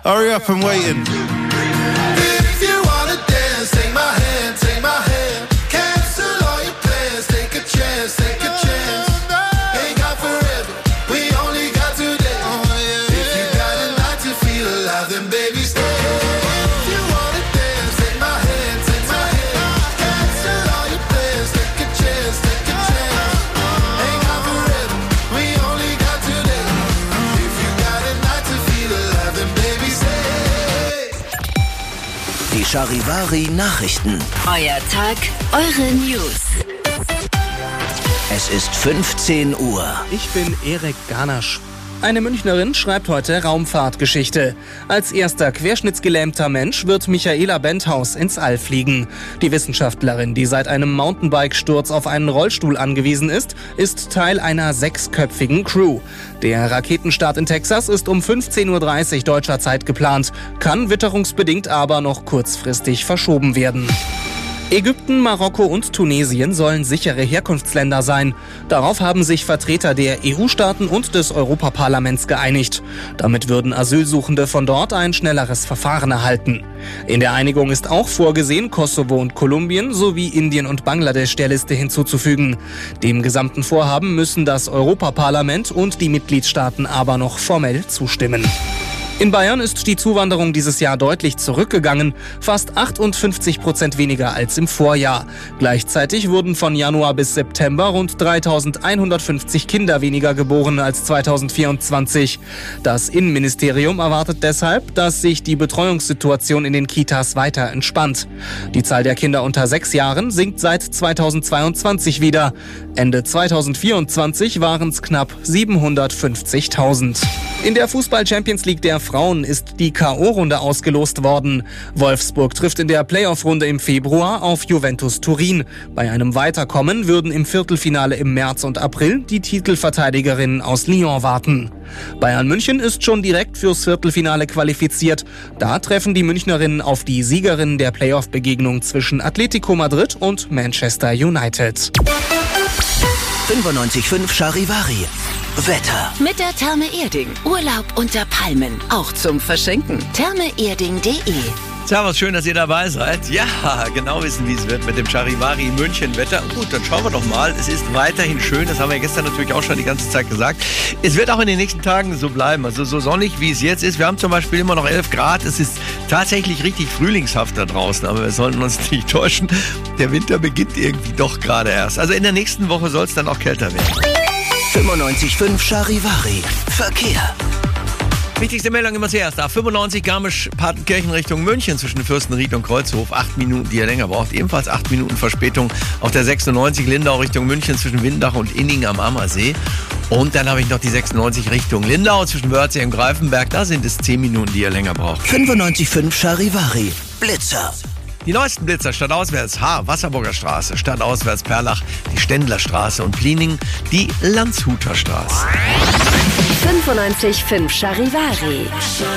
Hurry up, I'm waiting. If you wanna dance, take my hand, take my hand. Cancel all your plans, take a chance, take a chance. Ain't got forever, we only got today. If you got a night to feel alive, then baby stay. If you wanna dance, take my hand, take my hand. Cancel all your plans, take a chance, take a chance. Ain't got forever, we only got today. If you got a night to feel alive, then baby stay. Die Charivari-Nachrichten. Euer Tag, eure News. Es ist 15 Uhr. Ich bin Erik Garnasch. Eine Münchnerin schreibt heute Raumfahrtgeschichte. Als erster querschnittsgelähmter Mensch wird Michaela Benthaus ins All fliegen. Die Wissenschaftlerin, die seit einem Mountainbike-Sturz auf einen Rollstuhl angewiesen ist Teil einer 6-köpfigen Crew. Der Raketenstart in Texas ist um 15:30 Uhr deutscher Zeit geplant, kann witterungsbedingt aber noch kurzfristig verschoben werden. Ägypten, Marokko und Tunesien sollen sichere Herkunftsländer sein. Darauf haben sich Vertreter der EU-Staaten und des Europaparlaments geeinigt. Damit würden Asylsuchende von dort ein schnelleres Verfahren erhalten. In der Einigung ist auch vorgesehen, Kosovo und Kolumbien sowie Indien und Bangladesch der Liste hinzuzufügen. Dem gesamten Vorhaben müssen das Europaparlament und die Mitgliedstaaten aber noch formell zustimmen. In Bayern ist die Zuwanderung dieses Jahr deutlich zurückgegangen, fast 58% weniger als im Vorjahr. Gleichzeitig wurden von Januar bis September rund 3.150 Kinder weniger geboren als 2024. Das Innenministerium erwartet deshalb, dass sich die Betreuungssituation in den Kitas weiter entspannt. Die Zahl der Kinder unter 6 Jahren sinkt seit 2022 wieder. Ende 2024 waren es knapp 750.000. In der Fußball-Champions League der Frauen ist die K.O.-Runde ausgelost worden. Wolfsburg trifft in der Playoff-Runde im Februar auf Juventus Turin. Bei einem Weiterkommen würden im Viertelfinale im März und April die Titelverteidigerinnen aus Lyon warten. Bayern München ist schon direkt fürs Viertelfinale qualifiziert. Da treffen die Münchnerinnen auf die Siegerinnen der Playoff-Begegnung zwischen Atletico Madrid und Manchester United. 95.5 Charivari. Wetter. Mit der Therme Erding. Urlaub unter Palmen. Auch zum Verschenken. thermeerding.de. Servus, schön, dass ihr dabei seid. Ja, genau wissen, wie es wird mit dem Charivari München Wetter. Gut, dann schauen wir doch mal. Es ist weiterhin schön, das haben wir gestern natürlich auch schon die ganze Zeit gesagt. Es wird auch in den nächsten Tagen so bleiben, also so sonnig, wie es jetzt ist. Wir haben zum Beispiel immer noch 11 Grad. Es ist tatsächlich richtig frühlingshaft da draußen, aber wir sollten uns nicht täuschen. Der Winter beginnt irgendwie doch gerade erst. Also in der nächsten Woche soll es dann auch kälter werden. 95.5 Charivari. Verkehr. Wichtigste Meldung immer zuerst. A95 Garmisch-Partenkirchen Richtung München zwischen Fürstenried und Kreuzhof. 8 Minuten, die ihr länger braucht. Ebenfalls 8 Minuten Verspätung auf der 96 Lindau Richtung München zwischen Windach und Inning am Ammersee. Und dann habe ich noch die 96 Richtung Lindau zwischen Wörthsee und Greifenberg. Da sind es 10 Minuten, die ihr länger braucht. 95.5 Charivari. Blitzer. Die neuesten Blitzer, stadtauswärts Wasserburger Straße, stadtauswärts Perlach, die Ständlerstraße und Plining, die Landshuter Straße. 95.5 Charivari.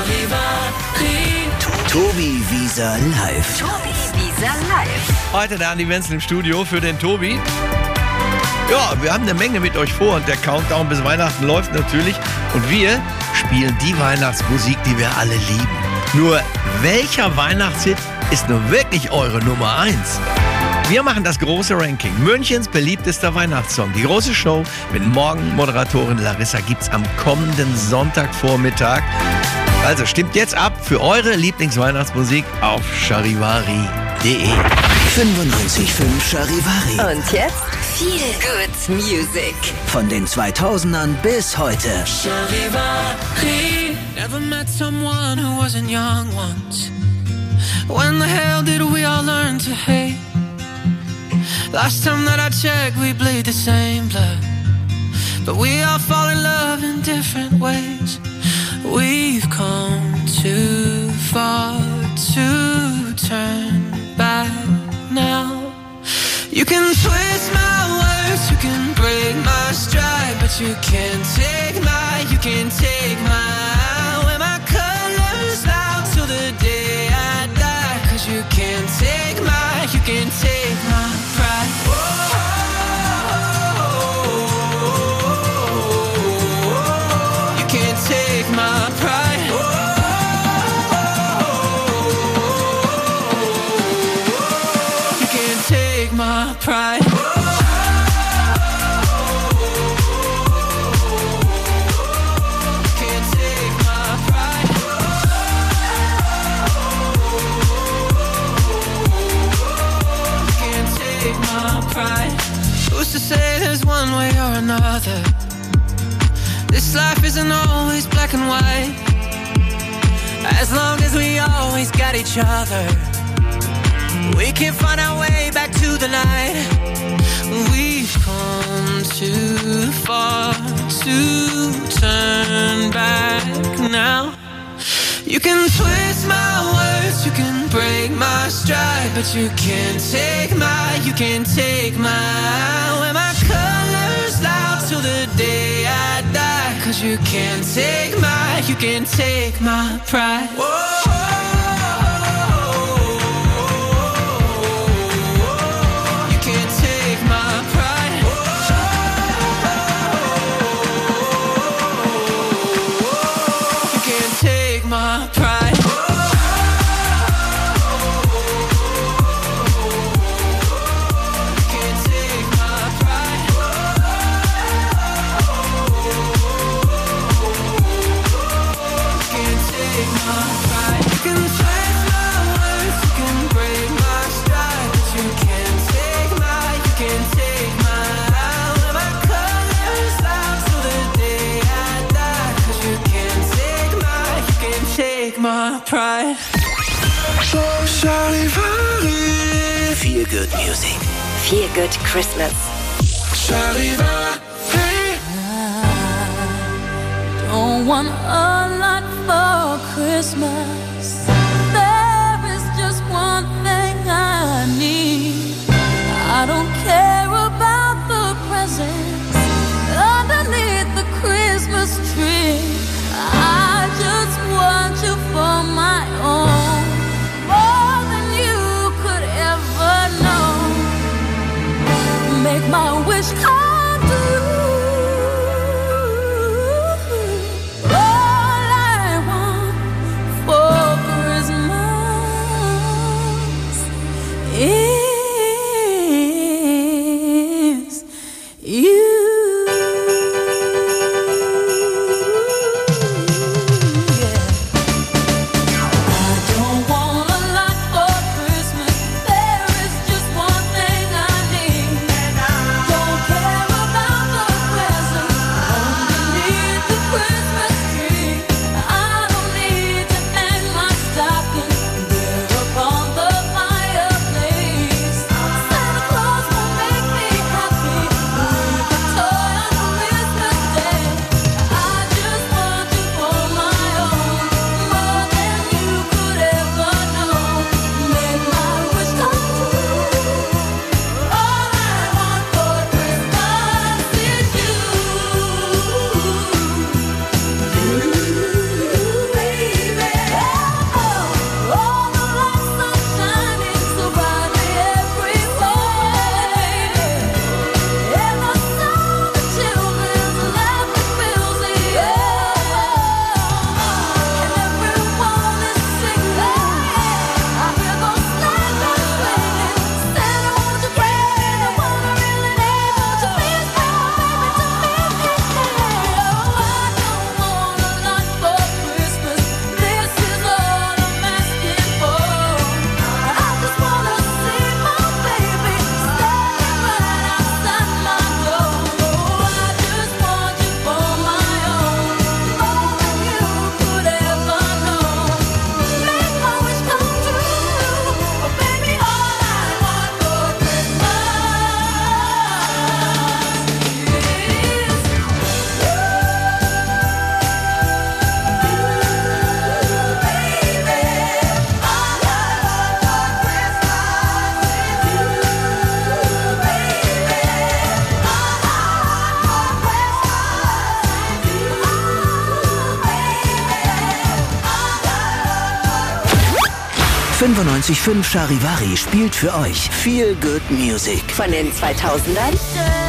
Tobi Wieser live. Heute der Andi Wenzel im Studio für den Tobi. Ja, wir haben eine Menge mit euch vor und der Countdown bis Weihnachten läuft natürlich. Und wir spielen die Weihnachtsmusik, die wir alle lieben. Nur welcher Weihnachtshit ist nun wirklich eure Nummer 1? Wir machen das große Ranking. Münchens beliebtester Weihnachtssong. Die große Show mit Morgenmoderatorin Larissa gibt's am kommenden Sonntagvormittag. Also stimmt jetzt ab für eure Lieblingsweihnachtsmusik auf charivari.de. 95.5 Charivari. Und jetzt viel Good Music. Von den 2000ern bis heute. Charivari. Never met someone who wasn't young once. When the hell did we all learn to hate? Last time that I checked, we bleed the same blood. But we all fall in love in different ways. We've come too far to turn back now. You can twist my words, you can break my stride, but you can't take my, wear my colors out till the day I die. Cause you can't take my pride. You can't take my pride. my pride. Who's to say there's one way or another? This life isn't always black and white. As long as we always got each other, we can find our way back to the light. We've come too far to turn back now. You can twist my words, you can break my stride, but you can't take my wear my colors loud till the day I die. 'Cause you can't take my pride. Whoa. My pride. Can't take my pride. Can't take my pride. You can twist my words, you can break my stride, but you can't take my wear my colors loud till the day I die. 'Cause you can't take my pride. Charivari. Feel Good Music. Feel Good Christmas. Charivari. Don't want a lot for Christmas. There is just one thing I need. I don't care about the presents underneath the Christmas tree. I just want you for my own, more than you could ever know. Make my wish come true. All I want for Christmas is you. ...95.5 Charivari spielt für euch Feel Good Music. Von den 2000ern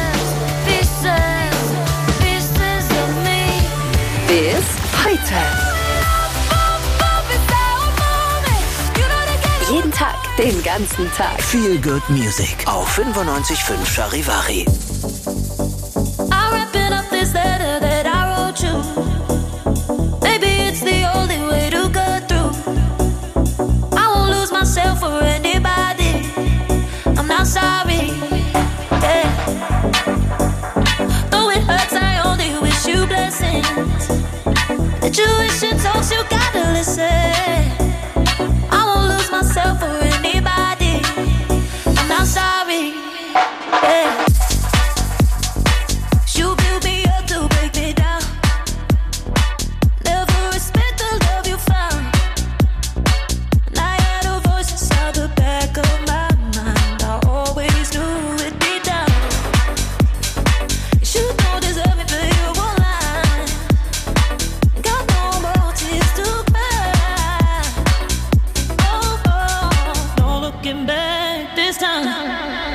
bis heute. Jeden Tag Den ganzen Tag. Feel Good Music auf 95.5 Charivari. I'm wrapping up this letter that I wrote you. Maybe it's the only way to go through. I won't lose myself for anybody. I'm not sorry. Yeah. Though it hurts, I only wish you blessings. The tuition talks, you gotta listen. I won't lose myself for anybody. I'm not sorry. Yeah. You build me up to break me down. Never respect the love you found. And I had a voice inside the back of my mind. I always knew it'd be down. You don't deserve me, but you won't lie. Got no more tears to cry. Oh, oh, no looking back this time.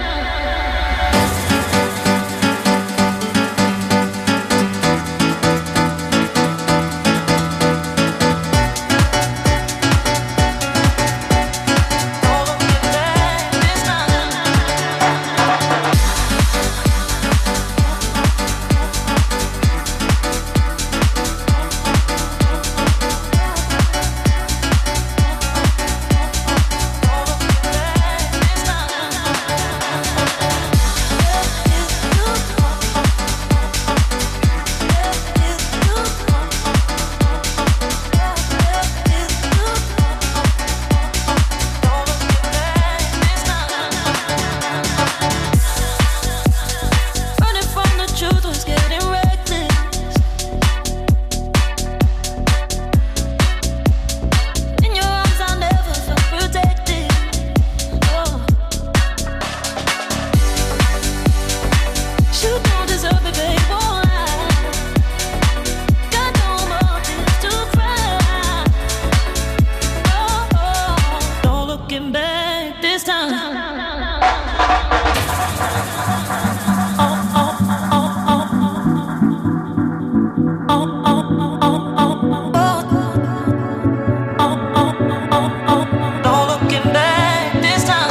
Running from the truth was getting reckless. In your arms I never felt protected. Oh. You don't deserve me, babe, won't lie. Got no more tears to cry. Oh, oh, no looking back this time. No looking back this time.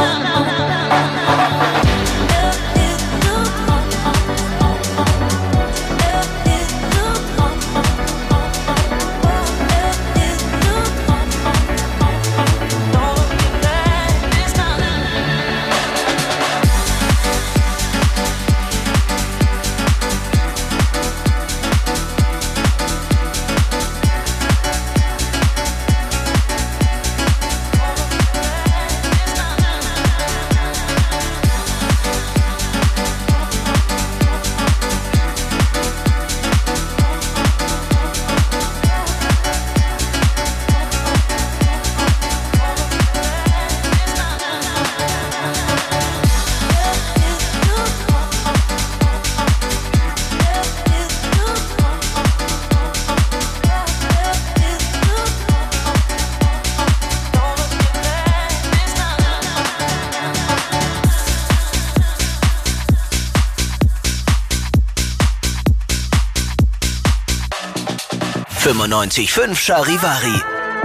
From 95.5 Charivari.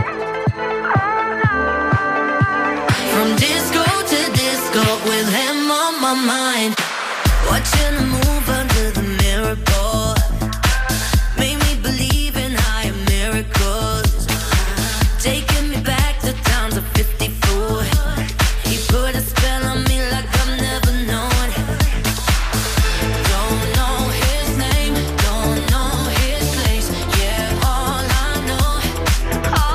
From disco to disco with him on my mind. Watching him move under the mirror, boy. Made me believe in higher miracles. Taking me back to times of 54. He put a spell on me like I've never known. Don't know his name, don't know his place. Yeah, all I know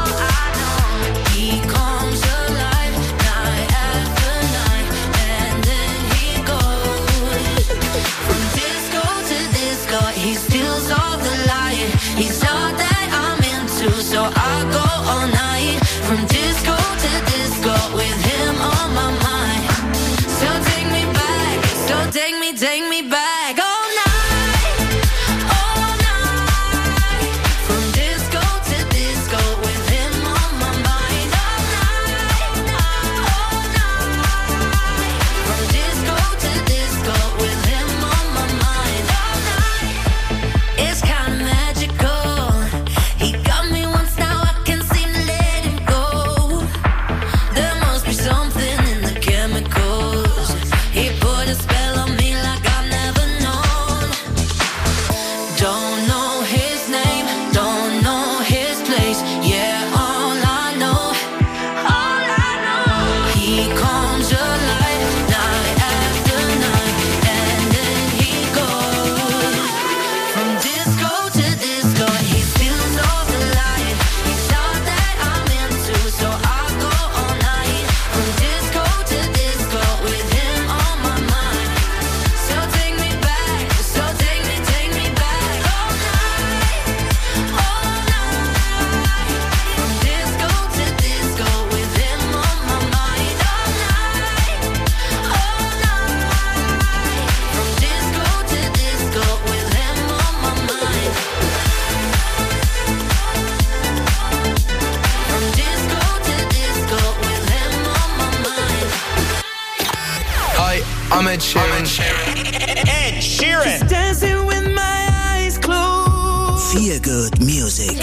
I'm Ed Sheeran. Ed Sheeran. Just dancing with my eyes closed. Feel Good Music.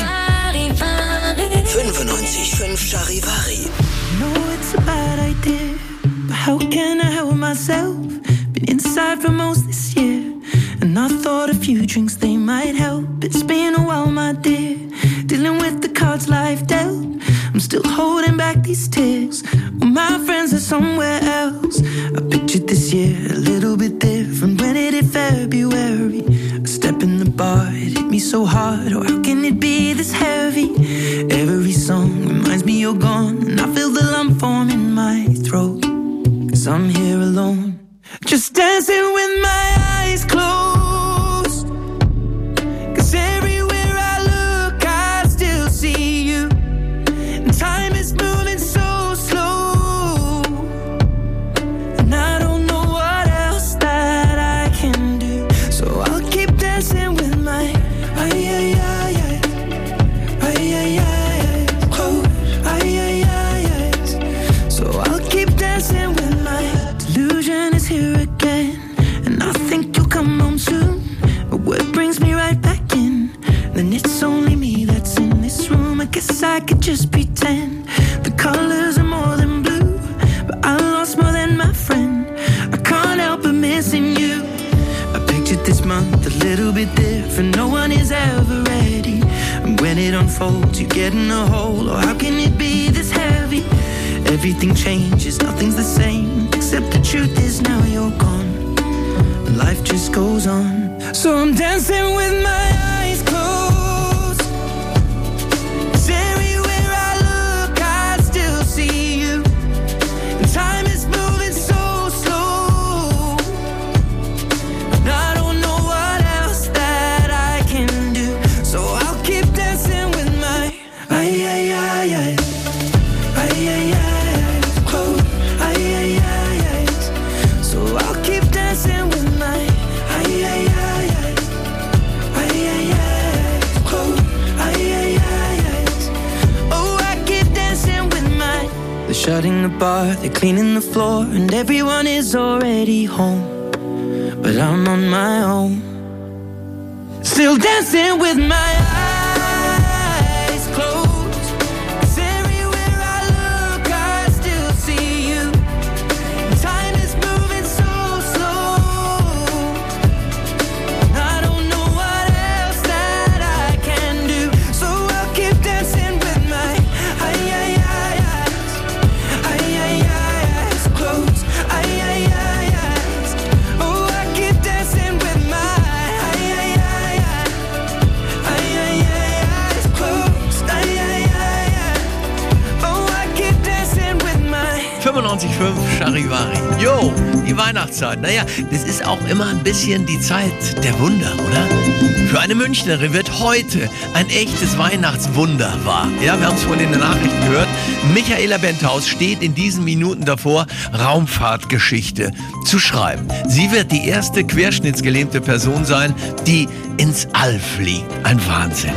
95.5 Charivari. No, it's a bad idea, but how can I help myself? Been inside for most this year, and I thought a few drinks they might help. It's been a while, my dear, dealing with the cards life dealt. I'm still holding back these tears, well, my friends are somewhere else. I pictured this year a little bit different when it hit February. A step in the bar, it hit me so hard. Oh, how can it be this heavy? Every song reminds me you're gone, and I feel the lump form in my throat. 'Cause I'm here alone, just dancing with my eyes closed. 'Cause everywhere I look, I still see you. And time is moving so slow, and I don't know what else that I can do. So I'll keep dancing with my eyes closed. So I'll keep dancing with my delusion is here again, and I think you'll come home soon. But what brings me right back in? Then it's only me that's in this room. I guess I could just pretend the colors are more than blue, but I lost more than my friend. I can't help but missing you. I pictured this month a little bit different. No one is ever ready, and when it unfolds, you get in a hole. Or how can it be this heavy? Everything changes, nothing's the same, except the truth is now you're gone, and life just goes on. So I'm dancing with my eyes closed. 'Cause everywhere I look, I still see you. And time is moving so slow, and I don't know what else that I can do. So I'll keep dancing with my eyes closed. So I'll keep dancing with my eyes closed. Oh, I keep dancing with my. They're shutting the bar, they're cleaning the floor, and everyone is already home, but I'm on my own, still dancing with my eyes closed. 'Cause everywhere I look, I still see you. Time is moving so slow, and I don't know what else that I can do. So I'll keep dancing with my eyes closed. Oh, I keep dancing with my eyes closed. Oh, I keep dancing with my. 95.5 Charivari. Jo, die Weihnachtszeit. Naja, das ist auch immer ein bisschen die Zeit der Wunder, oder? Für eine Münchnerin wird heute ein echtes Weihnachtswunder wahr. Ja, wir haben es vorhin in den Nachrichten gehört. Michaela Benthaus steht in diesen Minuten davor, Raumfahrtgeschichte zu schreiben. Sie wird die erste querschnittsgelähmte Person sein, die ins All fliegt. Ein Wahnsinn.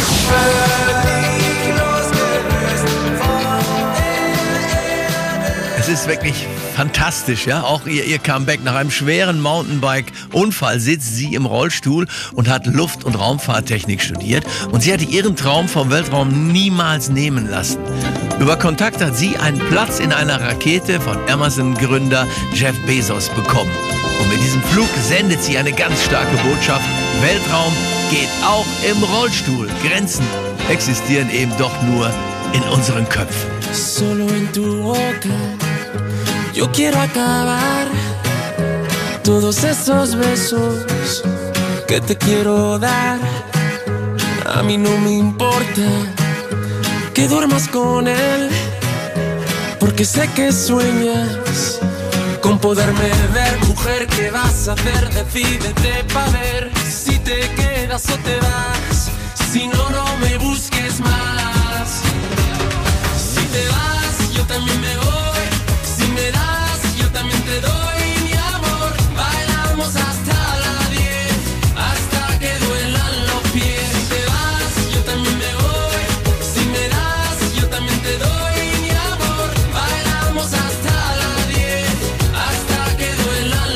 Es ist wirklich fantastisch, ja. Auch ihr Comeback nach einem schweren Mountainbike-Unfall sitzt sie im Rollstuhl und hat Luft- und Raumfahrttechnik studiert. Und sie hatte ihren Traum vom Weltraum niemals nehmen lassen. Über Kontakt hat sie einen Platz in einer Rakete von Amazon-Gründer Jeff Bezos bekommen. Und mit diesem Flug sendet sie eine ganz starke Botschaft. Weltraum geht auch im Rollstuhl. Grenzen existieren eben doch nur in unseren Köpfen. Solo en tu boca yo quiero acabar todos esos besos que te quiero dar. A mí no me importa que duermas con él, porque sé que sueñas con poderme ver. Mujer, ¿qué vas a hacer? Decídete pa' ver si te quedas o te vas. Si no, no me busques más. Si te vas, yo también me voy. Si me das, yo también te doy mi amor. Bailamos hasta las 10, hasta que duelan los pies. Si te vas, yo también me voy. Si me das, yo también te doy mi amor. Bailamos hasta las 10, hasta que duelan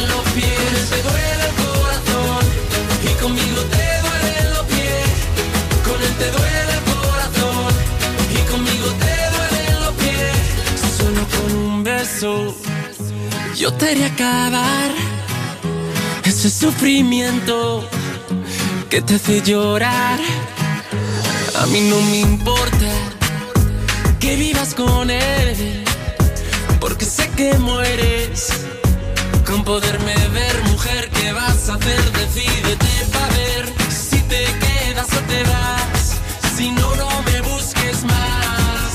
beso yo te haré acabar ese sufrimiento que te hace llorar. A mí no me importa que vivas con él, porque sé que mueres con poderme ver. Mujer, ¿qué vas a hacer? Decídete pa' ver si te quedas o te vas. Si no, no me busques más.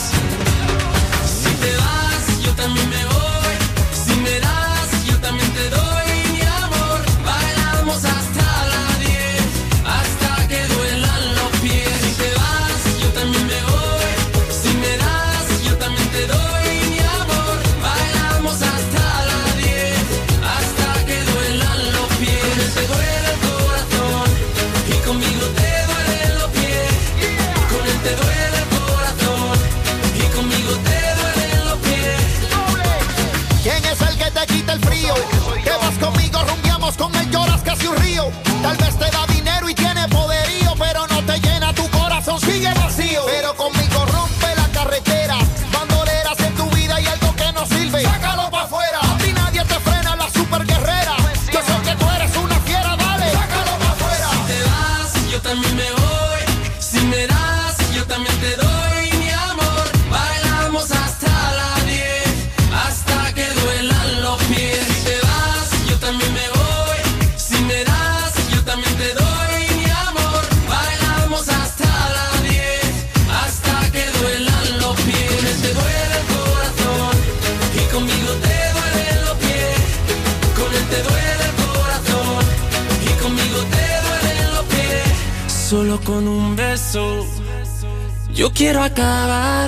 Si te vas, yo también me voy. Si me das, yo también te doy mi amor. Bailamos hasta las 10, hasta que duelan los pies. Si te vas, yo también me voy. Si me das, yo también te doy mi amor. Bailamos hasta las 10, hasta que duelan los pies. Con él te duele el corazón y conmigo te duelen los pies. Con él te duele el corazón y conmigo te duelen los pies. ¿Quién es el que te quita el frío? Que vas conmigo, rumbiamos, con él lloras casi un río. Tal vez te da dinero y tiene poderío, pero no te llena, tu corazón sigue vacío. Pero conmigo rompe la carretera, bandoleras en tu vida y algo que no sirve, sácalo pa' afuera. A ti nadie te frena, la super guerrera. Yo sé que tú eres una fiera, dale, sácalo pa' afuera. Si te vas, yo también me voy. Si me das, yo también te doy mi amor. Bailamos hasta las 10, hasta que duelan los pies. Si te vas, yo también me voy. Si me das, yo también te doy mi amor. Bailamos hasta las 10, hasta que duelan los pies. Con él te duele el corazón y conmigo te duelen los pies. Con él te duele el corazón y conmigo te duelen los pies. Solo con un beso yo quiero acabar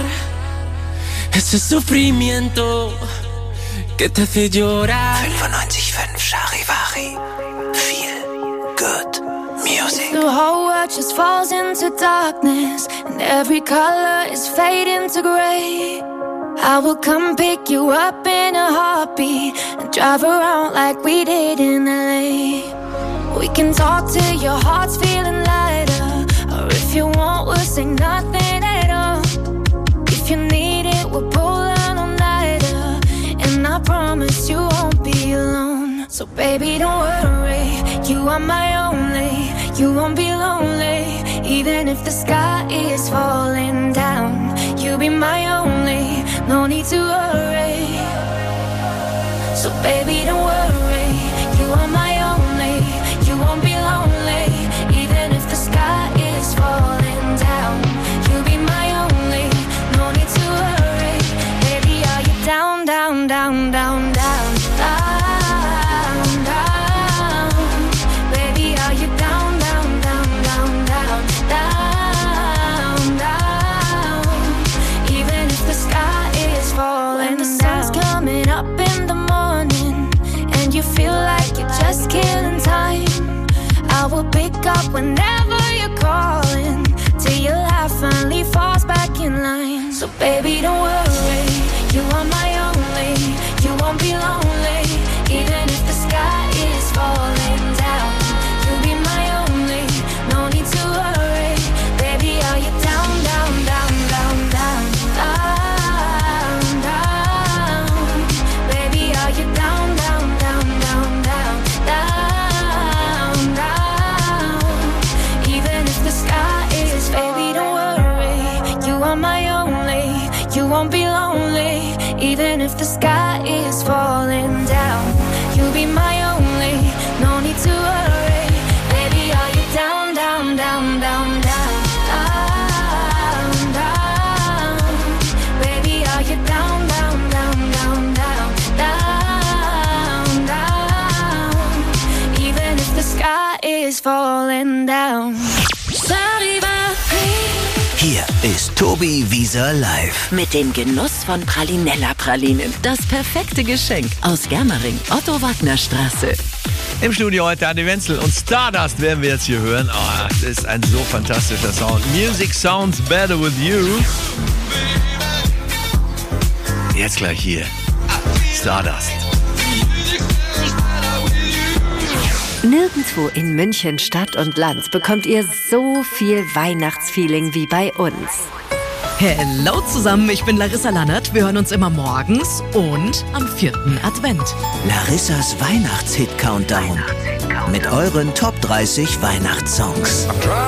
ese sufrimiento que te hace llorar. 95.5 Charivari. Feel good music. The whole world just falls into darkness, and every color is fading to gray. I will come pick you up in a heartbeat and drive around like we did in LA. We can talk till your heart's feeling lighter, or if you want, we'll say nothing at all. If you need it, we'll pull an all-nighter, and I promise you won't be alone. So baby, don't worry, you are my only. You won't be lonely, even if the sky is falling down. You'll be my only, no need to worry. So baby, don't worry, you are my only. You won't be lonely, even if the sky is falling down. You'll be my only, no need to worry. Baby, are you down, down, down, down, down, down, down? Baby, are you down, down, down, down, down, down, down? Even if the sky is falling down. When the sun's coming up in the morning and you feel like you're just killing time, I will pick up whenever you're calling, till your life finally falls back in line. So baby, don't worry, you are my only. You won't be lonely, even if the sky is falling down. You'll be my only, no need to worry. Baby, are you down, down, down, down, down, down, down? Baby, are you down, down, down, down, down, down, down? Even if the sky is, baby, don't worry, you are my only. You won't be lonely, even if the sky is falling down. You'll be my only, no need to worry. Baby, are you down, down, down, down, down, down, down? Baby, are you down, down, down, down, down, down, down? Even if the sky is falling down. Hier ist Tobi Wieser live. Mit dem Genuss von Pralinella-Pralinen. Das perfekte Geschenk aus Germering, Otto-Wagner-Straße. Im Studio heute Adi Wenzel und Stardust werden wir jetzt hier hören. Oh, das ist ein so fantastischer Sound. Music sounds better with you. Jetzt gleich hier. Stardust. Nirgendwo in München Stadt und Land bekommt ihr so viel Weihnachtsfeeling wie bei uns. Hello zusammen, ich bin Larissa Lannert. Wir hören uns immer morgens und am 4. Advent. Larissas Weihnachtshit-Countdown. Mit euren Top 30 Weihnachtssongs.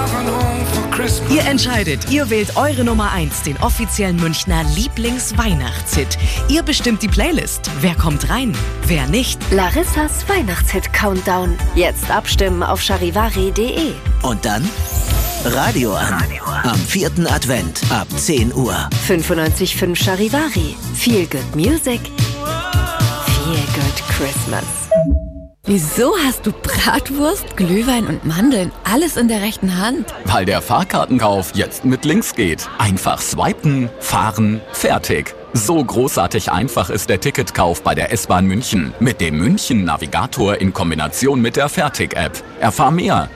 Ihr entscheidet, ihr wählt eure Nummer 1, den offiziellen Münchner Lieblings-Weihnachtshit. Ihr bestimmt die Playlist. Wer kommt rein, wer nicht. Larissas Weihnachtshit-Countdown. Jetzt abstimmen auf charivari.de. Und dann Radio an. Am 4. Advent ab 10 Uhr. 95.5 Charivari. Feel good music. Feel good Christmas. Wieso hast du Bratwurst, Glühwein und Mandeln alles in der rechten Hand? Weil der Fahrkartenkauf jetzt mit links geht. Einfach swipen, fahren, fertig. So großartig einfach ist der Ticketkauf bei der S-Bahn München. Mit dem München-Navigator in Kombination mit der Fertig-App. Erfahr mehr.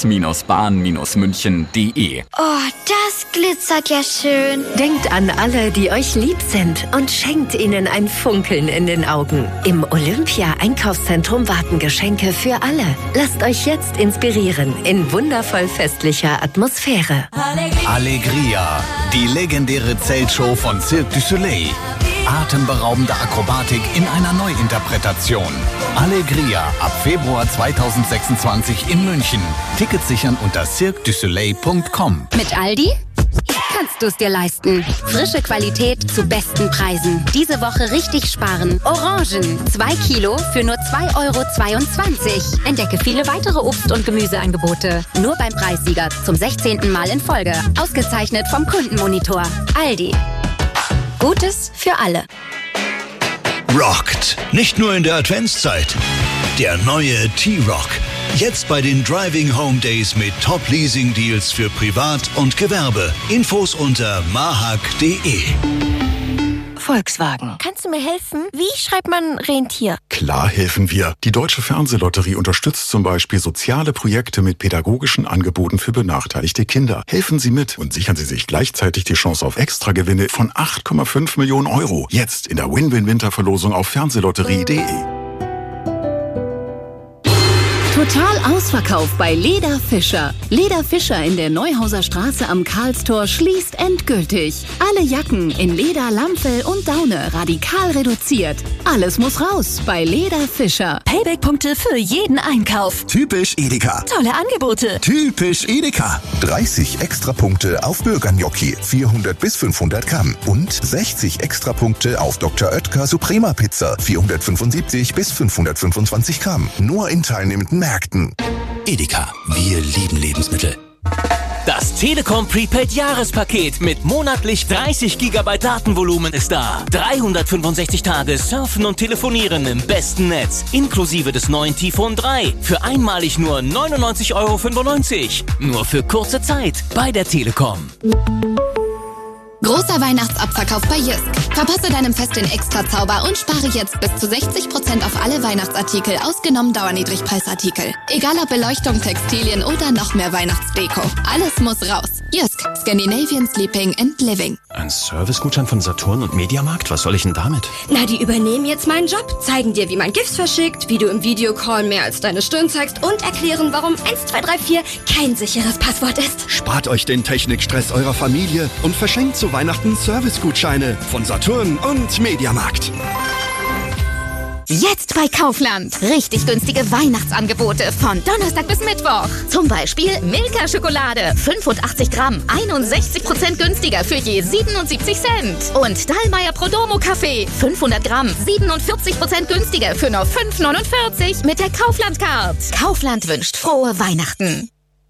s-bahn-münchen.de. Oh, das glitzert ja schön. Denkt an alle, die euch lieb sind und schenkt ihnen ein Funkeln in den Augen. Im Olympia-Einkaufszentrum warten Geschenke für alle. Lasst euch jetzt inspirieren in wundervoll festlicher Atmosphäre. Alegria, die legendäre Zeltshow von Cirque du Soleil. Atemberaubende Akrobatik in einer Neuinterpretation. Alegria ab Februar 2026 in München. Tickets sichern unter cirquedusoleil.com. Mit Aldi kannst du es dir leisten. Frische Qualität zu besten Preisen. Diese Woche richtig sparen. Orangen, 2 Kilo für nur 2,22 €. Entdecke viele weitere Obst- und Gemüseangebote. Nur beim Preissieger zum 16. Mal in Folge. Ausgezeichnet vom Kundenmonitor. Aldi. Gutes für alle. Rockt. Nicht nur in der Adventszeit. Der neue T-Rock. Jetzt bei den Driving Home Days mit Top-Leasing-Deals für Privat und Gewerbe. Infos unter mahag.de. Volkswagen. Kannst du mir helfen? Wie schreibt man Rentier? Klar helfen wir. Die Deutsche Fernsehlotterie unterstützt zum Beispiel soziale Projekte mit pädagogischen Angeboten für benachteiligte Kinder. Helfen Sie mit und sichern Sie sich gleichzeitig die Chance auf Extragewinne von 8,5 Millionen €. Jetzt in der Win-Win-Winterverlosung auf fernsehlotterie.de. Total ausverkauft bei Leder Fischer. Leder Fischer in der Neuhauser Straße am Karlstor schließt endgültig. Alle Jacken in Leder, Lammfell und Daune radikal reduziert. Alles muss raus bei Leder Fischer. Payback-Punkte für jeden Einkauf. Typisch Edeka. Tolle Angebote. Typisch Edeka. 30 Extrapunkte auf Bürgergnocchi, 400 bis 500 Gramm. Und 60 Extrapunkte auf Dr. Oetker Suprema Pizza, 475 bis 525 Gramm. Nur in teilnehmenden Märkten. Edeka, wir lieben Lebensmittel. Das Telekom Prepaid Jahrespaket mit monatlich 30 GB Datenvolumen ist da. 365 Tage surfen und telefonieren im besten Netz, inklusive des neuen T-Phone 3. Für einmalig nur 99,95 €. Nur für kurze Zeit bei der Telekom. Großer Weihnachtsabverkauf bei Jysk. Verpasse deinem Fest den Extrazauber und spare jetzt bis zu 60% auf alle Weihnachtsartikel, ausgenommen Dauerniedrigpreisartikel. Egal ob Beleuchtung, Textilien oder noch mehr Weihnachtsdeko. Alles muss raus. Jysk. Scandinavian Sleeping and Living. Ein Servicegutschein von Saturn und Mediamarkt? Was soll ich denn damit? Na, die übernehmen jetzt meinen Job, zeigen dir, wie man GIFs verschickt, wie du im Videocall mehr als deine Stirn zeigst und erklären, warum 1234 kein sicheres Passwort ist. Spart euch den Technikstress eurer Familie und verschenkt zu Weihnachten Servicegutscheine von Saturn und Mediamarkt. Jetzt bei Kaufland. Richtig günstige Weihnachtsangebote von Donnerstag bis Mittwoch. Zum Beispiel Milka-Schokolade, 85 Gramm, 61% günstiger für je 77 Cent. Und Dallmayr Prodomo-Kaffee, 500 Gramm, 47% günstiger für nur 5,49 mit der Kaufland-Card. Kaufland wünscht frohe Weihnachten.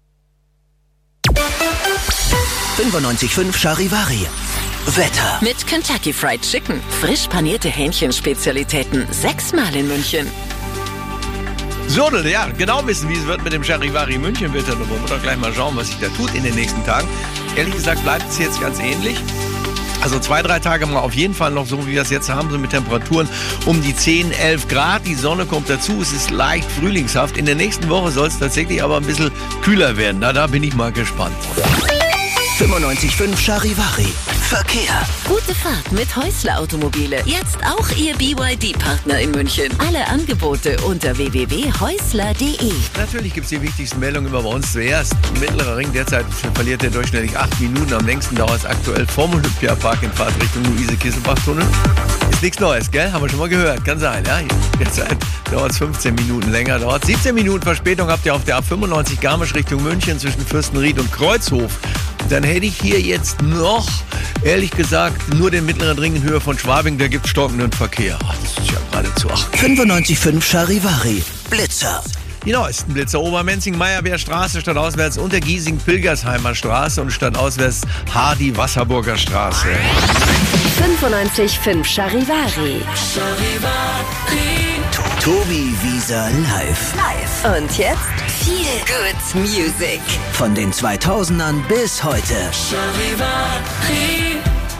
95.5 Charivari. Wetter. Mit Kentucky Fried Chicken. Frisch panierte Hähnchenspezialitäten. 6-mal in München. So, ja, genau wissen, wie es wird mit dem Charivari München Wetter. Da wollen wir doch gleich mal schauen, was sich da tut in den nächsten Tagen. Ehrlich gesagt bleibt es jetzt ganz ähnlich. Also 2-3 Tage mal auf jeden Fall noch so, wie wir es jetzt haben, so mit Temperaturen um die 10, 11 Grad. Die Sonne kommt dazu, es ist leicht frühlingshaft. In der nächsten Woche soll es tatsächlich aber ein bisschen kühler werden. Da bin ich mal gespannt. 95.5 Charivari. Verkehr. Gute Fahrt mit Häusler Automobile. Jetzt auch Ihr BYD-Partner in München. Alle Angebote unter www.häusler.de. Natürlich gibt es die wichtigsten Meldungen immer bei uns zuerst. Mittlerer Ring, derzeit verliert er durchschnittlich 8 Minuten. Am längsten dauert es aktuell vom Olympiapark in Fahrtrichtung Luise-Kisselbach-Tunnel. Ist nichts Neues, gell? Haben wir schon mal gehört. Kann sein, ja? Derzeit dauert es 15 Minuten länger. Dauert 17 Minuten Verspätung habt ihr auf der A95 Garmisch Richtung München zwischen Fürstenried und Kreuzhof. Dann hätte ich hier jetzt noch, ehrlich gesagt, nur den mittleren Ring in Höhe von Schwabing. Da gibt es stockenden Verkehr. Ach, das ist ja geradezu. 95.5 Charivari. Blitzer. Die neuesten Blitzer. Obermenzing-Meyerbeer-Straße, stadtauswärts Untergiesing-Pilgersheimer Straße und stadtauswärts Hardy-Wasserburger Straße. 95.5 Charivari. Tobi Wieser live. Und jetzt viel Good Music. Von den 2000ern bis heute. Charivari.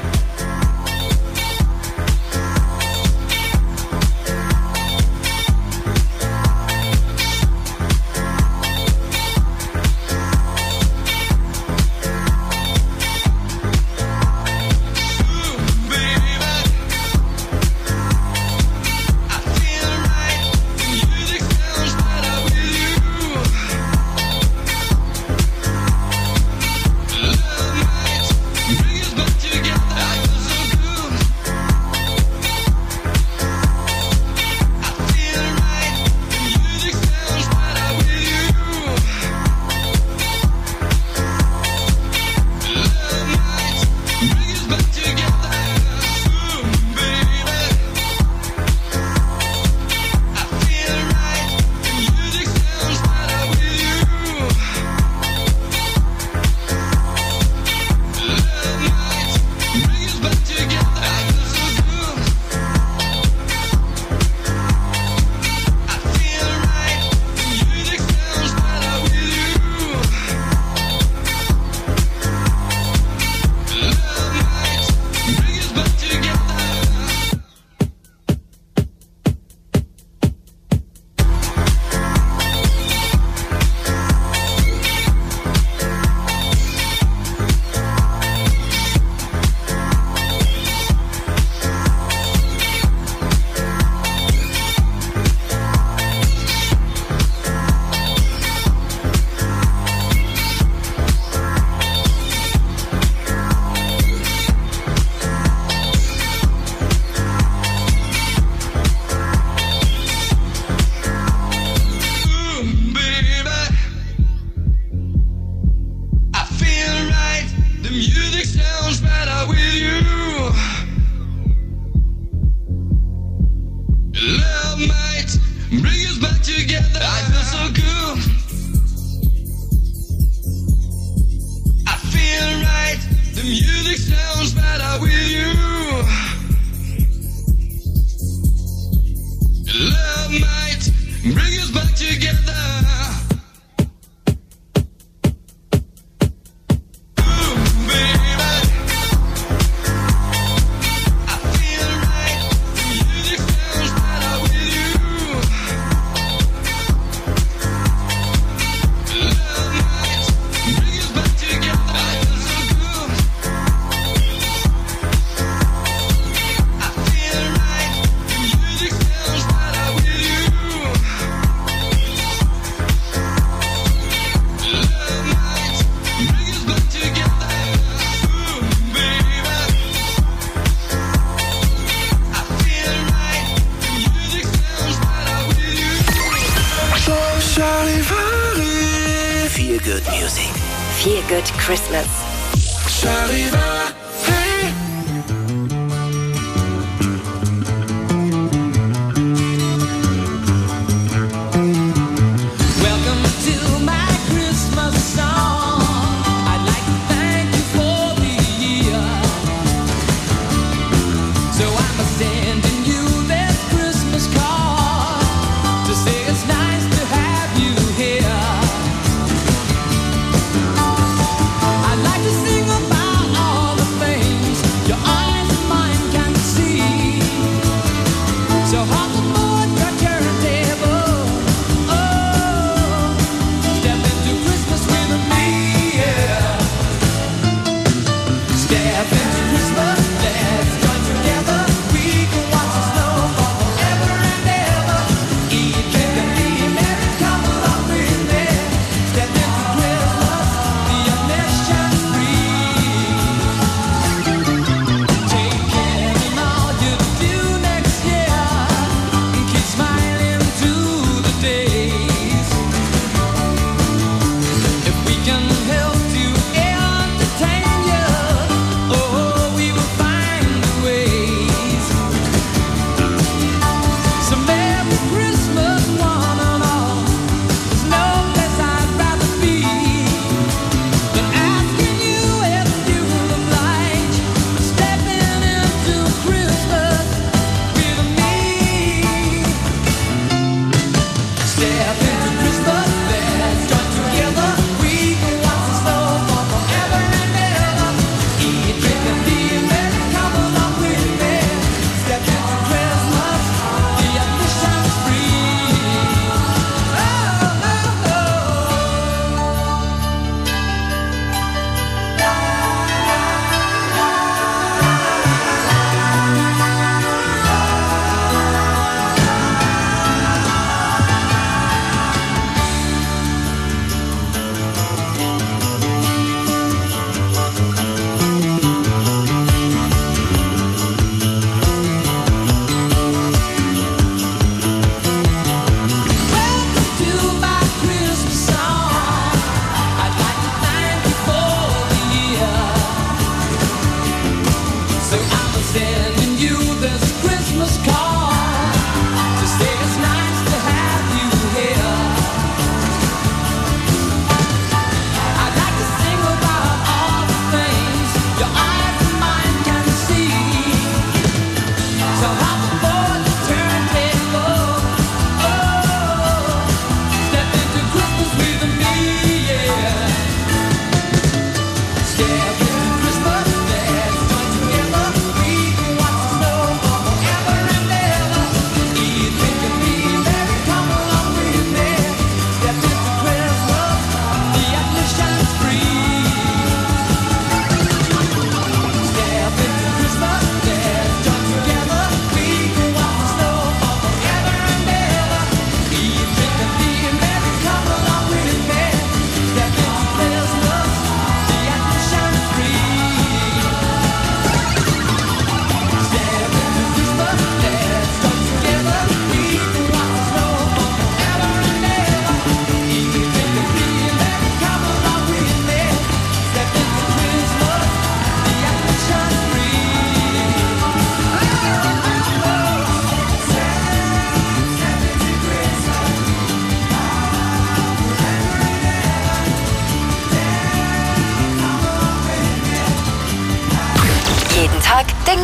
Feel Good Music. Feel Good Christmas. Charivari.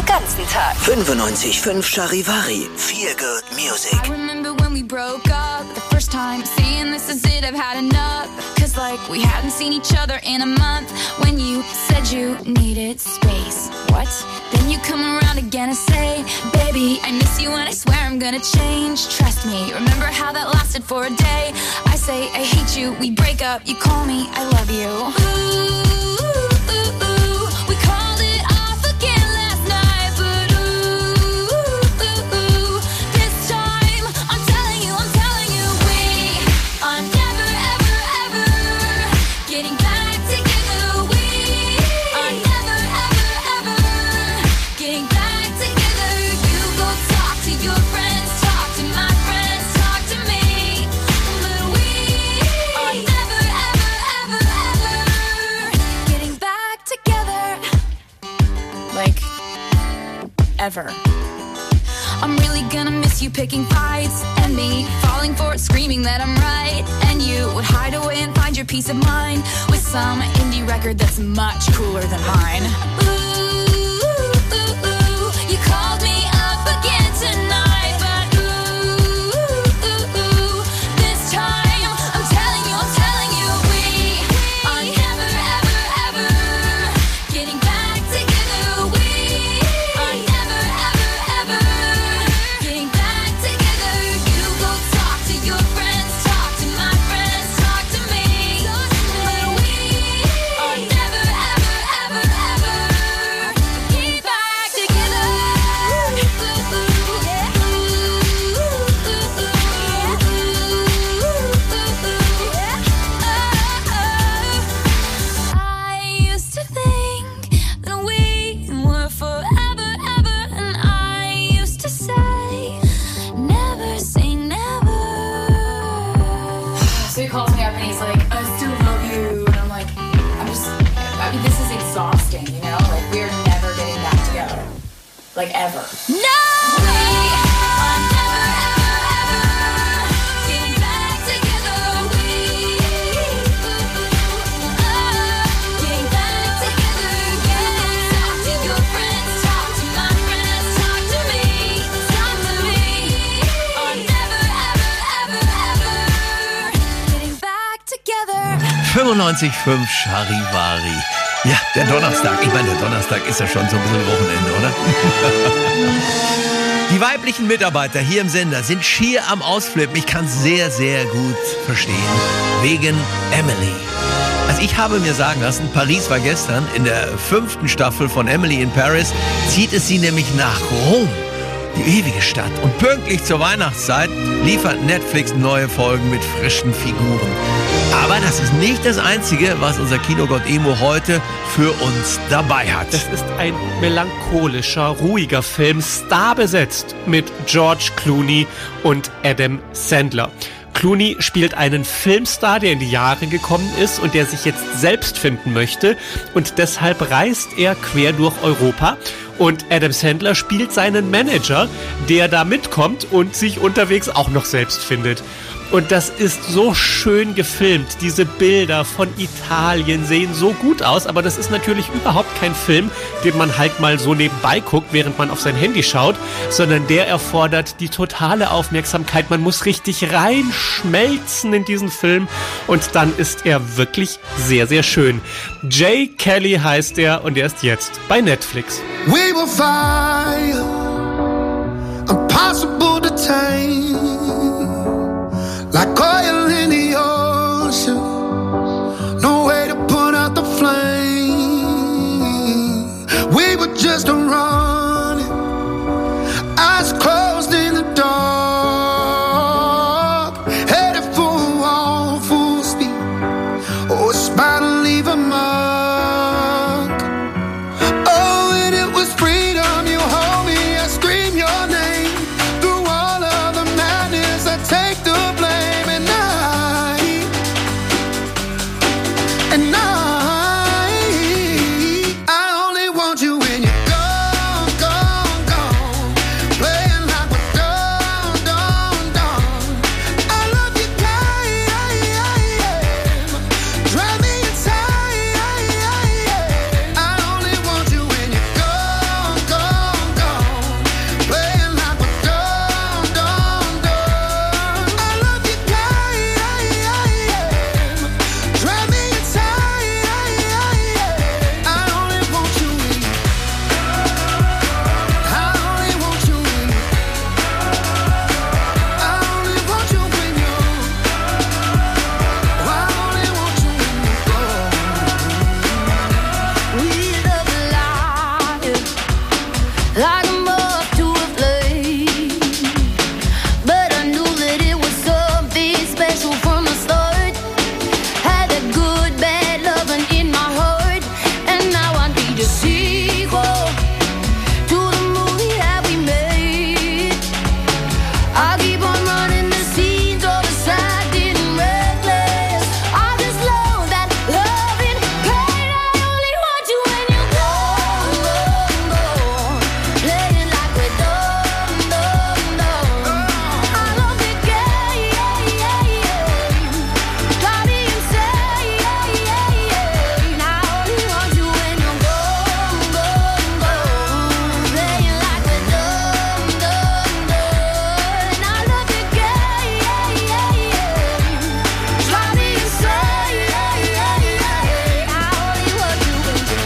den ganzen Tag. 95.5 Charivari. Feel good music. I remember when we broke up the first time, saying this is it, I've had enough. Cause like we hadn't seen each other in a month. When you said you needed space. What? Then you come around again and say, baby, I miss you and I swear I'm gonna change. Trust me, remember how that lasted for a day? I say I hate you, we break up, you call me, I love you. We called it off again last night, but this time I'm telling you, we are never, ever, ever getting back together. We are never, ever, ever getting back together. You go talk to your friends, talk to my friends, talk to me, but we are never, ever, ever, ever getting back together. Like, ever. I'm really gonna miss you picking fights and me falling for it, screaming that I'm right. And you would hide away and find your peace of mind with some indie record that's much cooler than mine. You called me up again tonight, but this time I'm telling you, we are never, ever, ever getting back together. We are never, ever, ever getting back together. You go talk to your friends, talk to my friends, talk to me, but we are never, ever, ever, ever getting back together. I used to think that we were forever, ever, and I used to say, never say never. So he calls me up and he's like, I still love you. And I'm like, this is exhausting, you know? Like, we're never getting back together. Like, ever. No! We are never, ever, ever getting back together. We getting back together. You talk to your friends, talk to my friends, talk to me, talk to me. Are never, ever, ever, ever getting back together. 95.5 Charivari. Ja, der Donnerstag. Ich meine, der Donnerstag ist ja schon so ein bisschen Wochenende, oder? Die weiblichen Mitarbeiter hier im Sender sind schier am Ausflippen. Ich kann es sehr, sehr gut verstehen. Wegen Emily. Also ich habe mir sagen lassen, Paris war gestern, in der 5. Staffel von Emily in Paris, zieht es sie nämlich nach Rom. Die ewige Stadt. Und pünktlich zur Weihnachtszeit liefert Netflix neue Folgen mit frischen Figuren. Aber das ist nicht das Einzige, was unser Kinogott Emo heute für uns dabei hat. Das ist ein melancholischer, ruhiger Film, starbesetzt mit George Clooney und Adam Sandler. Clooney spielt einen Filmstar, der in die Jahre gekommen ist und der sich jetzt selbst finden möchte. Und deshalb reist er quer durch Europa. Und Adam Sandler spielt seinen Manager, der da mitkommt und sich unterwegs auch noch selbst findet. Und das ist so schön gefilmt. Diese Bilder von Italien sehen so gut aus, aber das ist natürlich überhaupt kein Film, den man halt mal so nebenbei guckt, während man auf sein Handy schaut, sondern der erfordert die totale Aufmerksamkeit. Man muss richtig reinschmelzen in diesen Film und dann ist er wirklich sehr, sehr schön. Jay Kelly heißt er und er ist jetzt bei Netflix. We will fire, impossible to tame, like oil in the ocean, no way to put out the flame. We were just running, eyes closed in the dark, headed for a wall, full speed. Oh, it's bound to leave a mark. Oh, and it was freedom. You hold me, I scream your name through I keep on running the scenes all decided and reckless. I just know that love and pain. I only want you when you're gone, gone, gone. Playing like we're done, done, done. I love the game, drive me insane. I only want you when you're gone, gone, gone. Playing like we're done, done, done. I love the game, drive me insane. I only want you when you're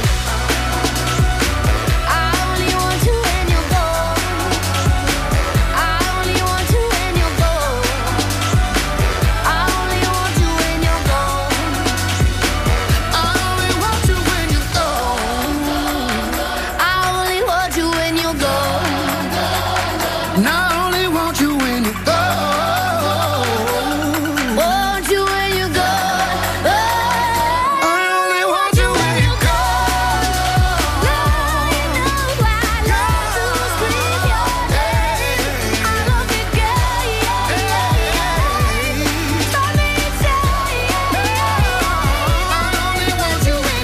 I only want you when you're gone. I only want you when you're gone. I only want you when you're gone. I only want you when you're gone. I only want you when you're gone. And I only want you when you're gone. Want you when you're gone. I only want you when you're gone. Now you know I love to scream your name. I love the game. Drive me insane. I only want you when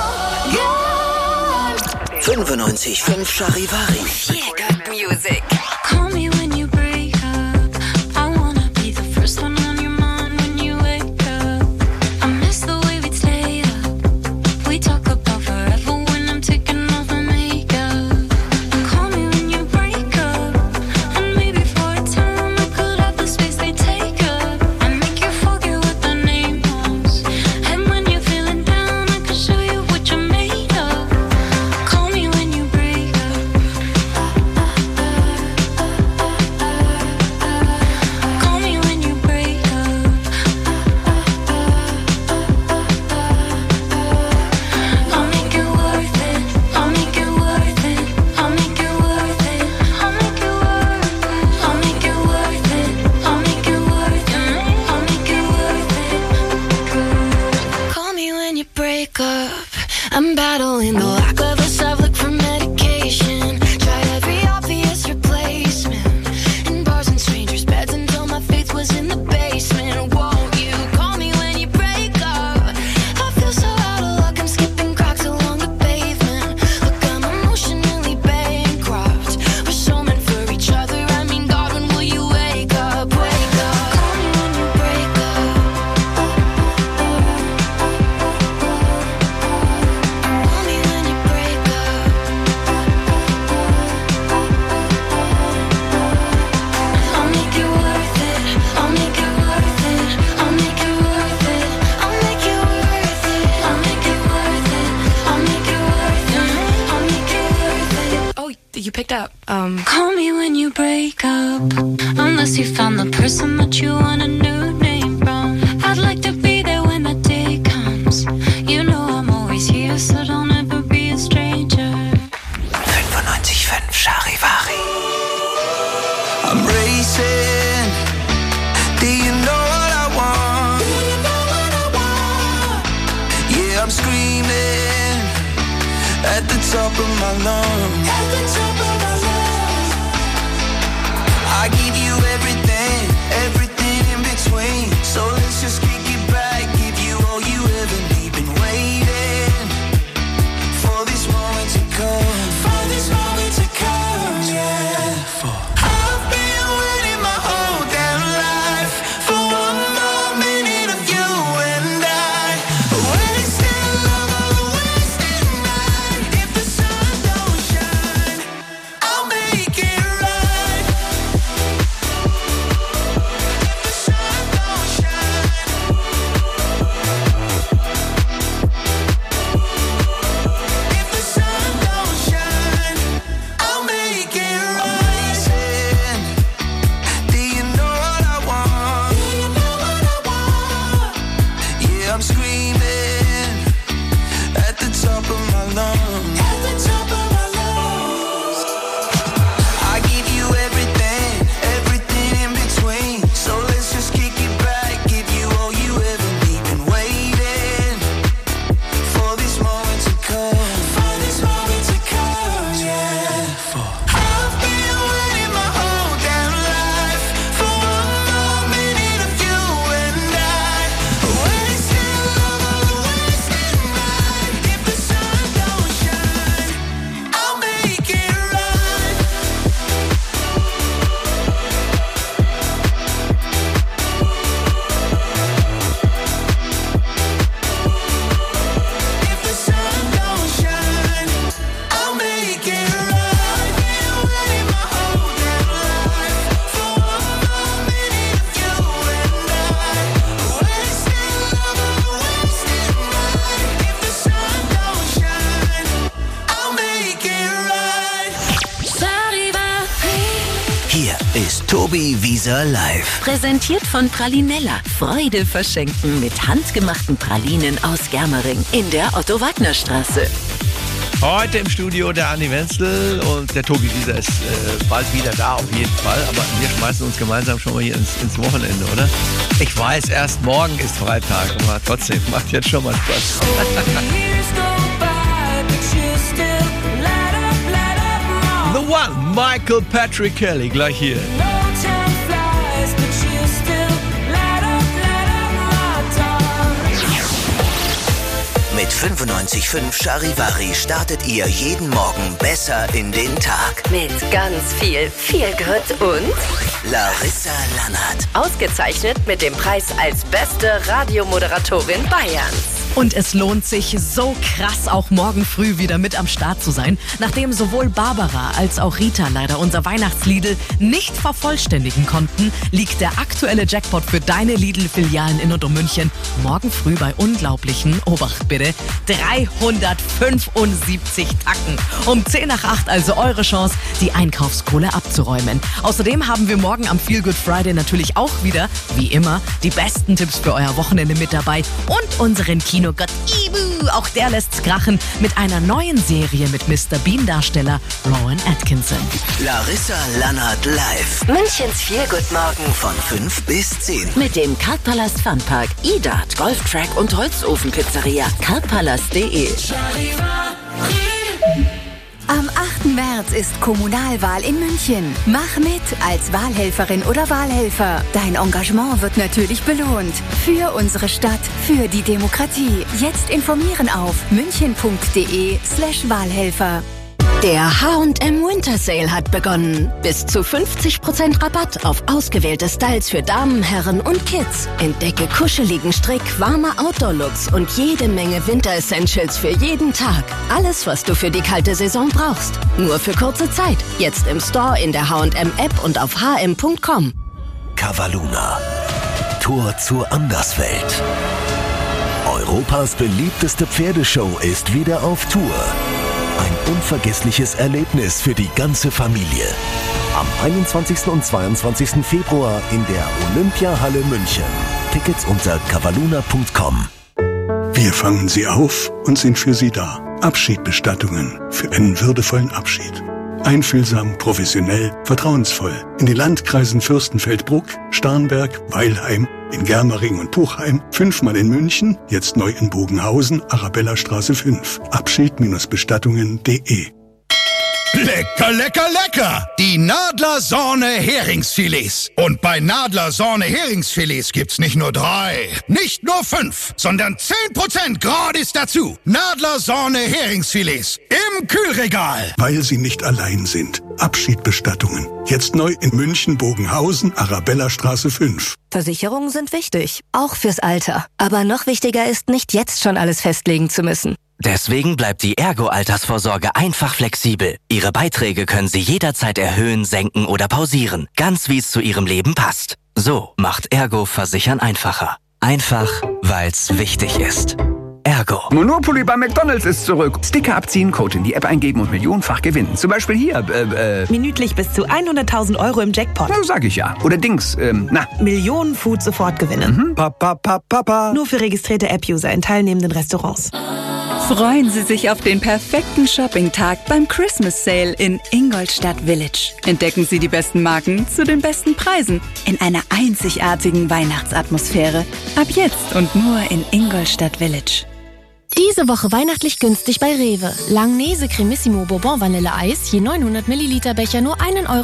you're gone. 95.5 Charivari. Feel good music. Call me when you break up. I wanna be the first one on your mind when you wake up. I miss the way we'd stay up. We talk about forever when I'm taking off my makeup. Call me when you break up. And maybe for a time I could have the space they take up. I make you forget what the name was. And when you're feeling down, I can show you what you're made of. Call me when you break up. Call me when you break up. I'll make it worth it. I'll make it worth it. I'll make it worth it. I'll make it worth it. I'll make it worth it. I'll make it worth it. I'll make it worth it. Call me when you break up. I'm battling the lack of a self-look for medication. Tried every obvious replacement in bars and strangers' beds until my faith was in the basement. Won't you call me when you break up? I feel so out of luck, I'm skipping cracks along the pavement. Look, I'm emotionally bankrupt. We're so meant for each other. I mean, God, when will you wake up? Wake up. Call me when you break up. Call me when you break up. I'll make it worth it. I'll make it worth it. I'll make it worth it. I'll make it worth it. I'll make it worth it. I'll make it worth it. I'll make it worth it. Oh, you picked up. Call me when you break up. Unless you found the person that you want a new name from. I'd like to be there when the day comes. You know I'm always here, so don't ever be a stranger. 95.5 Charivari. I'm racing. Do you know what I want? Yeah, I'm screaming at the top of my lungs. I give you everything, everything in between. So let's just kick it back, give you all you ever need. Been waiting for this moment to come. For this moment to come, yeah. I've been waiting my whole damn life for one more minute of you and I. Wasting love all the wasted night. If the sun don't shine, Tobi Wieser live. Präsentiert von Pralinella. Freude verschenken mit handgemachten Pralinen aus Germering in der Otto-Wagner-Straße. Heute im Studio der Andi Wenzel und der Tobi Wieser ist bald wieder da, auf jeden Fall. Aber wir schmeißen uns gemeinsam schon mal hier ins Wochenende, oder? Ich weiß, erst morgen ist Freitag, aber trotzdem macht jetzt schon mal Spaß. The One, Michael Patrick Kelly, gleich hier. Mit 95,5 Charivari startet ihr jeden Morgen besser in den Tag. Mit ganz viel Feelgood und Larissa Lannert. ausgezeichnet mit dem Preis als beste Radiomoderatorin Bayerns. Und es lohnt sich so krass, auch morgen früh wieder mit am Start zu sein. Nachdem sowohl Barbara als auch Rita leider unser Weihnachtsliedl nicht vervollständigen konnten, liegt der aktuelle Jackpot für deine Lidl-Filialen in und um München morgen früh bei unglaublichen, Obacht bitte, 375 Tacken. Um 10 nach 8 also eure Chance, die Einkaufskohle abzuräumen. Außerdem haben wir morgen am Feel Good Friday natürlich auch wieder, wie immer, die besten Tipps für euer Wochenende mit dabei und unseren Kinogott Ibu, auch der lässt's krachen mit einer neuen Serie mit Mr. Bean-Darsteller Rowan Atkinson. Larissa Lannert live. Münchens Feelgood Morgen Von 5 bis 10. Mit dem Kartpalast Funpark, IDAT, Golftrack und Holzofenpizzeria. Kartpalast.de. Am 8. März ist Kommunalwahl in München. Mach mit als Wahlhelferin oder Wahlhelfer. Dein Engagement wird natürlich belohnt. Für unsere Stadt, für die Demokratie. Jetzt informieren auf münchen.de/Wahlhelfer. Der H&M Winter Sale hat begonnen. Bis zu 50% Rabatt auf ausgewählte Styles für Damen, Herren und Kids. Entdecke kuscheligen Strick, warme Outdoor-Looks und jede Menge Winter-Essentials für jeden Tag. Alles, was du für die kalte Saison brauchst. Nur für kurze Zeit. Jetzt im Store, in der H&M-App und auf hm.com. Cavalluna. Tor zur Anderswelt. Europas beliebteste Pferdeshow ist wieder auf Tour. Ein unvergessliches Erlebnis für die ganze Familie. Am 21. und 22. Februar in der Olympiahalle München. Tickets unter cavalluna.com. Wir fangen Sie auf und sind für Sie da. Abschiedbestattungen für einen würdevollen Abschied. Einfühlsam, professionell, vertrauensvoll. In den Landkreisen Fürstenfeldbruck, Starnberg, Weilheim, in Germering und Puchheim, 5-mal in München, jetzt neu in Bogenhausen, Arabellastraße 5. Abschied-bestattungen.de. Lecker, lecker, lecker! Die Nadler-Sorne Heringsfilets. Und bei Nadler-Sorne Heringsfilets gibt's nicht nur 3, nicht nur 5, sondern 10% gratis dazu. Nadler-Sorne Heringsfilets im Kühlregal. Weil Sie nicht allein sind. Abschiedbestattungen. Jetzt neu in München, Bogenhausen, Arabellastraße 5. Versicherungen sind wichtig, auch fürs Alter. Aber noch wichtiger ist, nicht jetzt schon alles festlegen zu müssen. Deswegen bleibt die Ergo-Altersvorsorge einfach flexibel. Ihre Beiträge können Sie jederzeit erhöhen, senken oder pausieren, ganz wie es zu Ihrem Leben passt. So macht Ergo Versichern einfacher. Einfach, weil's wichtig ist. Ergo. Monopoly bei McDonald's ist zurück. Sticker abziehen, Code in die App eingeben und millionenfach gewinnen. Zum Beispiel hier, Minütlich bis zu 100.000 Euro im Jackpot. Na, sag ich ja. Oder Dings, Millionen Food sofort gewinnen. Papa. Nur für registrierte App-User in teilnehmenden Restaurants. Freuen Sie sich auf den perfekten Shopping-Tag beim Christmas Sale in Ingolstadt Village. Entdecken Sie die besten Marken zu den besten Preisen in einer einzigartigen Weihnachtsatmosphäre. Ab jetzt und nur in Ingolstadt Village. Diese Woche weihnachtlich günstig bei Rewe. Langnese Cremissimo Bourbon Vanille Eis, je 900 Milliliter Becher nur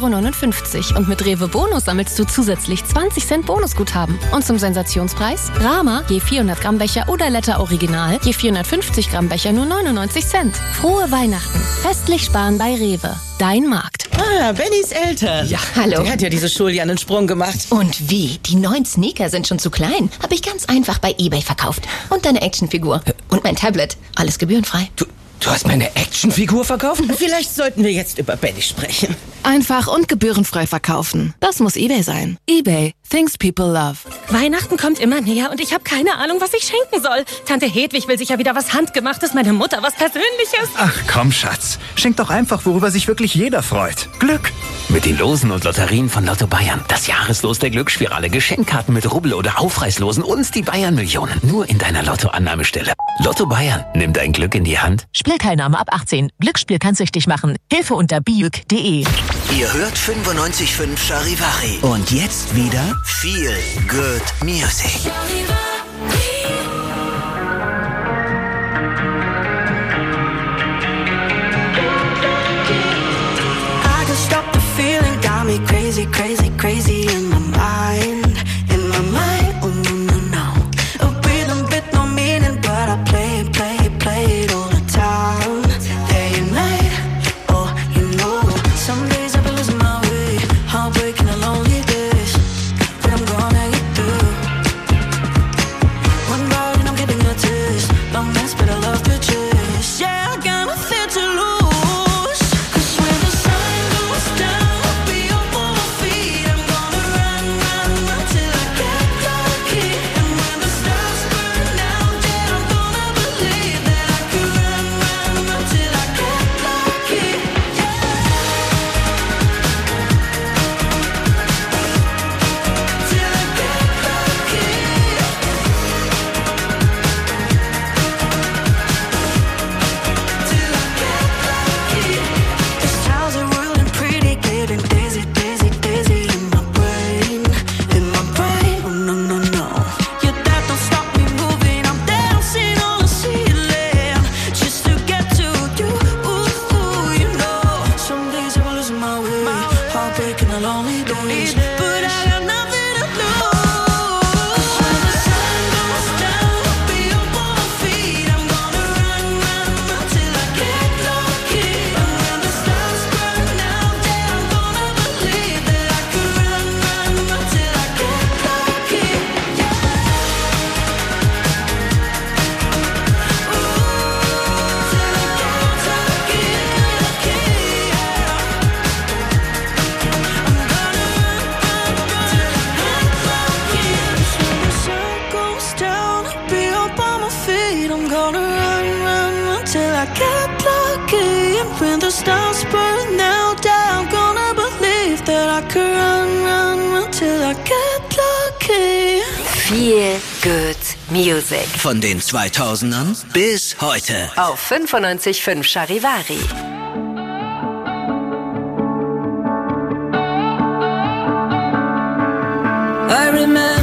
1,59 €. Und mit Rewe Bonus sammelst du zusätzlich 20 Cent Bonusguthaben. Und zum Sensationspreis? Rama, je 400 Gramm Becher oder Letter Original, je 450 Gramm Becher nur 99 Cent. Frohe Weihnachten. Festlich sparen bei Rewe. Dein Markt. Ah, Bennys Eltern. Ja, hallo. Der hat ja diese Schule einen Sprung gemacht. Und wie? Die neuen Sneaker sind schon zu klein. Habe ich ganz einfach bei eBay verkauft. Und deine Actionfigur. Und mein Tablet. Alles gebührenfrei. Du hast meine Actionfigur verkauft? Vielleicht sollten wir jetzt über Benny sprechen. Einfach und gebührenfrei verkaufen. Das muss eBay sein. eBay. Things people love. Weihnachten kommt immer näher und ich habe keine Ahnung, was ich schenken soll. Tante Hedwig will sicher wieder was Handgemachtes, meine Mutter was Persönliches. Ach komm, Schatz. Schenk doch einfach, worüber sich wirklich jeder freut. Glück. Mit den Losen und Lotterien von Lotto Bayern. Das Jahreslos der Glücksspirale. Geschenkkarten mit Rubbel- oder Aufreißlosen und die Bayern-Millionen. Nur in deiner Lottoannahmestelle. Lotto Bayern. Nimm dein Glück in die Hand. Spielteilnahme ab 18. Glücksspiel kann süchtig machen. Hilfe unter biuk.de. Ihr hört 95.5 Charivari. Und jetzt wieder Feel Good Music. I can stop the feeling, got me crazy, crazy, crazy in my mind, oh no, no, no. A rhythm with no meaning, but I play it all the time, day and night, oh, you know. Some days I be losing my way, heartbreaking and lonely days, but I'm gonna get through. One bite and I'm getting a taste, long nights but I love to chase, yeah, I got nothing to lose. Feel Good Music. Von den 2000ern bis heute. Auf 95.5 Charivari. I remember